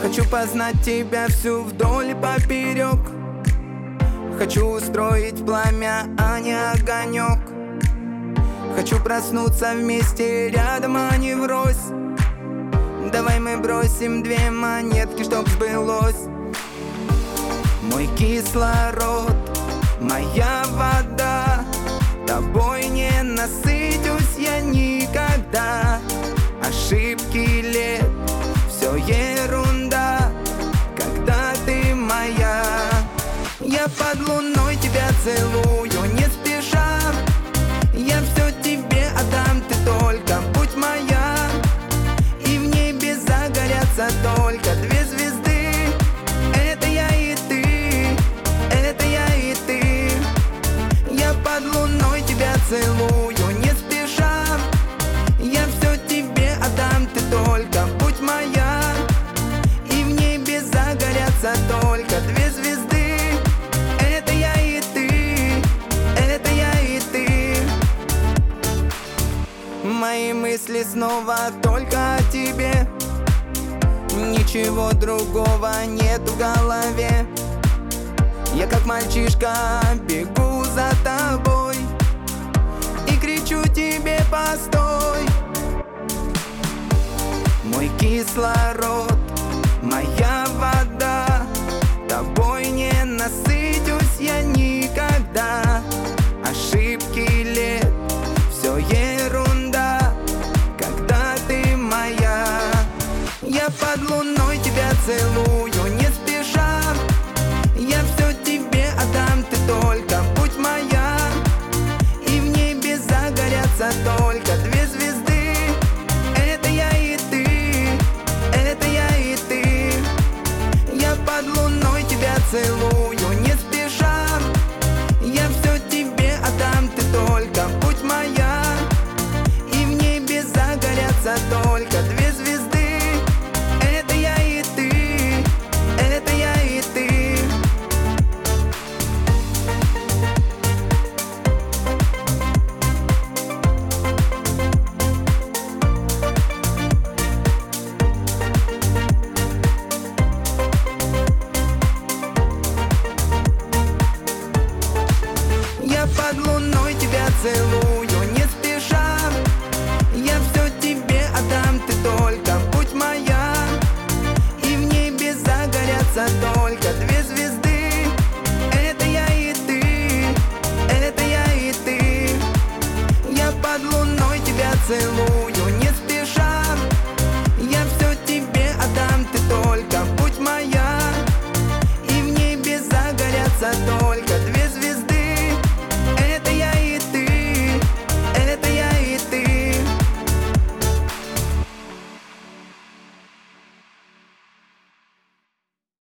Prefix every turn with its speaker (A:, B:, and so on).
A: Хочу познать тебя всю вдоль и поперек. Хочу устроить пламя, а не огонек. Хочу проснуться вместе рядом, а не врозь. Давай мы бросим две монетки, чтоб сбылось. Мой кислород, моя вода, тобой не насытюсь я никогда. Ошибки лет, все ерунда, когда ты моя. Я под луной тебя целую, не спеша. Я все тебе отдам, ты только будь моя. И в небе загорятся только две звезды. Это я и ты, это я и ты. Я под луной тебя целую, не спеша. Я все тебе отдам, ты только будь моя. И в небе загорятся только две звезды. Это я и ты, это я и ты. Мои мысли снова только о тебе. Ничего другого нет в голове. Я как мальчишка бегу за тобой и кричу тебе: постой. Мой кислород, моя вода, тобой не насытюсь я никогда. Ошибки лет, все ерунда, когда ты моя. Я под луной тебя целую, не спеша. Я все тебе отдам, ты только будь моя. И в небе загорятся только две звезды. Это я и ты, это я и ты. Я под луной тебя целую, не спеша. Я все тебе отдам, ты только будь моя. И в небе загорятся только две звезды. Это я и ты, это я и ты. Я под луной тебя целую, не спеша. Я все тебе отдам, ты только будь моя. И в небе загорятся только две звезды. Это я и ты, это я и ты. Я под луной тебя целую.